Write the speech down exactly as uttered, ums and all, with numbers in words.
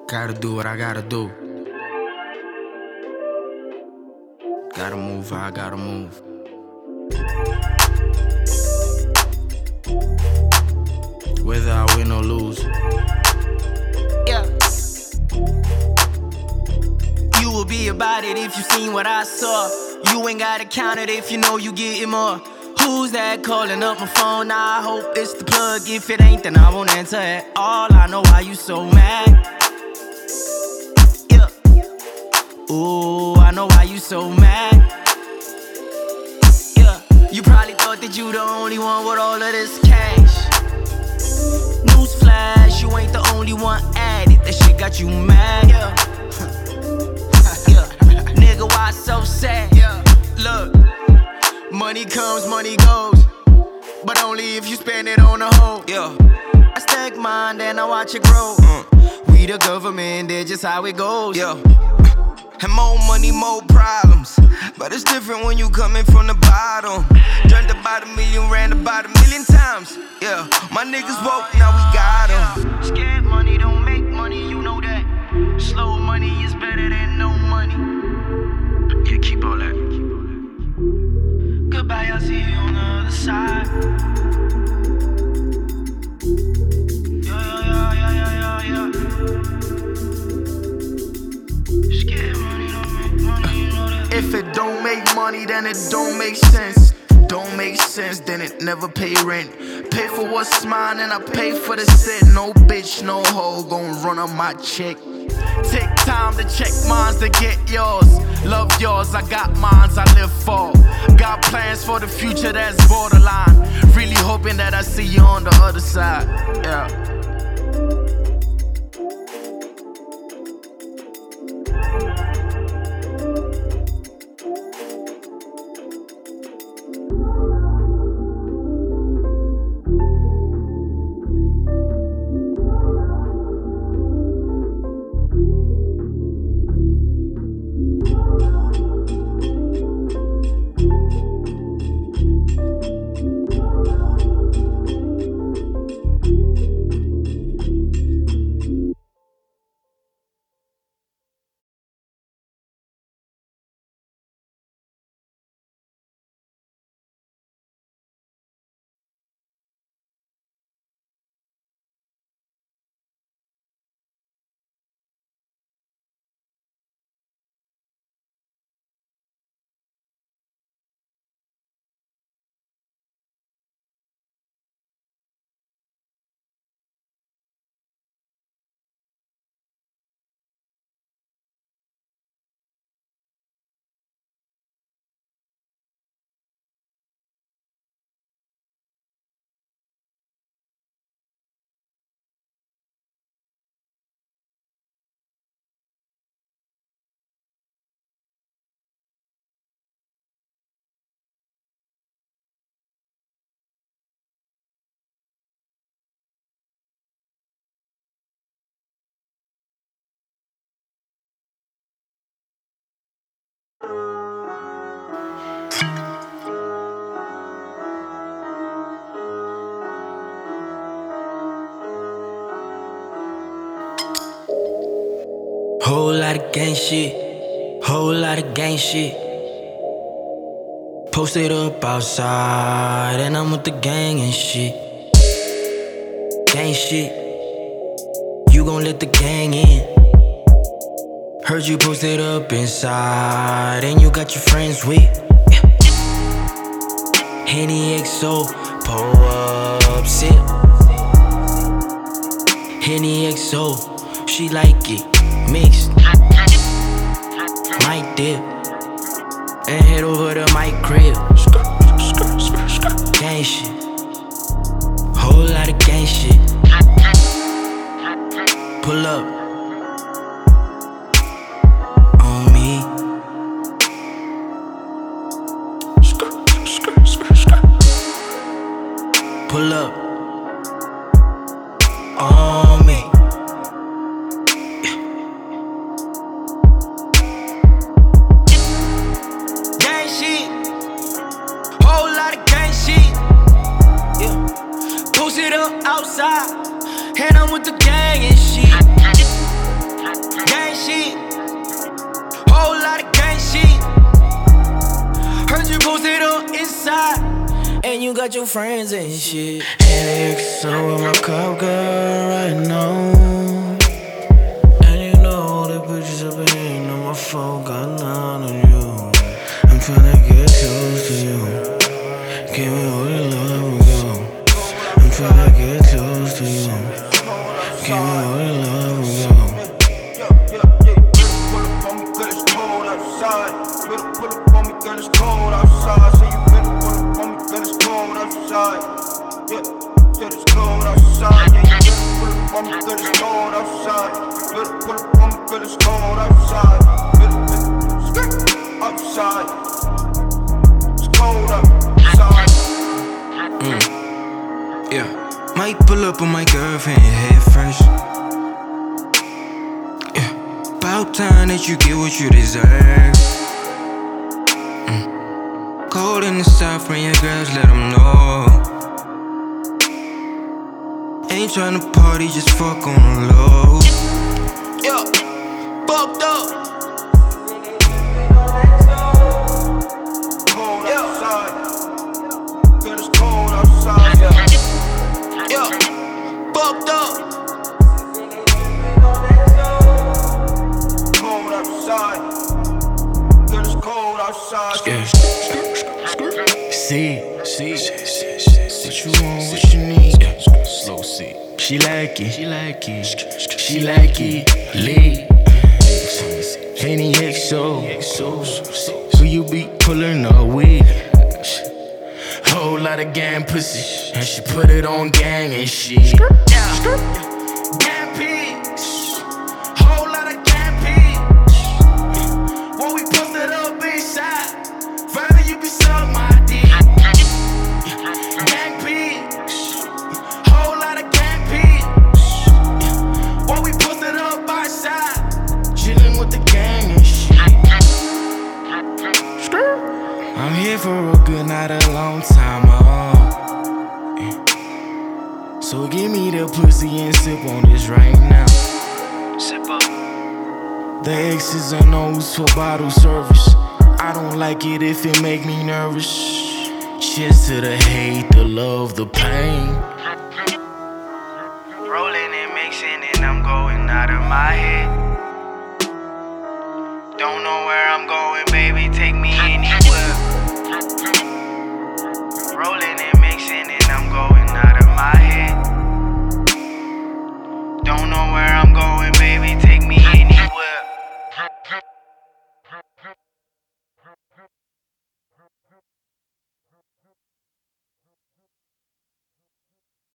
Gotta do what I gotta do. Gotta move how I gotta move. Whether I win or lose. Yeah. You will be about it if you seen what I saw. You ain't gotta count it if you know you getting more. Who's that calling up my phone? I hope it's the plug. If it ain't, then I won't answer at all. I know why you so mad. Yeah. Ooh, I know why you so mad. Yeah. You probably thought that you the only one with all of this cash. Newsflash, you ain't the only one at it. That shit got you mad. Yeah. Yeah. Nigga, why so sad? Yeah. Look. Money comes, money goes, but only if you spend it on the hoe. Yeah. I stack mine, then I watch it grow. Uh. We the government, that's just how it goes. Yeah. And more money, more problems, but it's different when you coming from the bottom. Dreamt about a million, ran about a million times. Yeah. My niggas woke, now we got them. Scared money don't make money, you know that. Slow money is better than no money. Yeah, keep all that. Goodbye, I'll see you on the other side. Yeah, yeah, yeah, yeah, yeah, yeah. Scared money don't make money, you know that. If it don't make money, then it don't make sense. Don't make sense, then it never pay rent. Pay for what's mine and I pay for the set. No bitch, no hoe, gon' run on my check. Take time to check mines to get yours. Love yours, I got mines I live for. Got plans for the future that's borderline. Really hoping that I see you on the other side. Yeah. Whole lot of gang shit, whole lot of gang shit. Posted up outside, and I'm with the gang and shit. Gang shit, you gon' let the gang in. Heard you posted up inside, and you got your friends with. Yeah. Henny X O, pull up, sip. Henny X O, she like it. Mixed, might dip, and head over to my crib. Gang shit, whole lot of gang shit. Pull up on me. Pull up on me. Outside, and I'm with the gang and shit. Gang shit, whole lot of gang shit. Heard you posted up inside, and you got your friends and shit. And X O with my cop girl right now. And you know all the bitches up in here on my phone got none on you. I'm tryna get close to you. Give me all the love we go. I'm tryna get close to you. Give me all the love we go. Pull up on me, girl, it's cold outside. Better pull up on me, girl, it's cold outside. Say you better pull up on me, girl, it's cold outside. Yeah, said it's cold outside. Yeah, you better pull up on me, girl, it's cold outside. Better pull up on me, girl, it's cold outside. Better, better, outside. It's cold outside. Mm. Yeah, might pull up on my girlfriend head first. Yeah, about time that you get what you deserve. Mm. Cold in the south, bring your girls, let them know. Ain't tryna party, just fuck on the low. Yeah, fucked up. Cold outside. Girl, it's cold outside. Yeah, Yeah, fucked up. cold outside. Girl, it's cold outside. Yeah. See, see, what you want, what you need. Slow C. She like it, she like it, she like it. Lee. Henny X O. Who you be pulling up with? Whole lot of gang pussy, and she put it on gang and shit. Gang pigs, whole lot of gang pigs. When we posted up inside, rather you be suck my dick. Gang pigs, whole lot of gang pigs. When we posted up outside, chillin' with the gang and shit. I'm here for a good night, a long time, oh. Yeah. So give me the pussy and sip on this right now. Sip up. The X is a nose for bottle service. I don't like it if it make me nervous. Cheers to the hate, the love, the pain. Rolling and mixing and I'm going out of my head. Don't know where I'm going, baby, take me anywhere. Rolling and mixing and I'm going out of my head. Don't know where I'm going, baby, take me anywhere.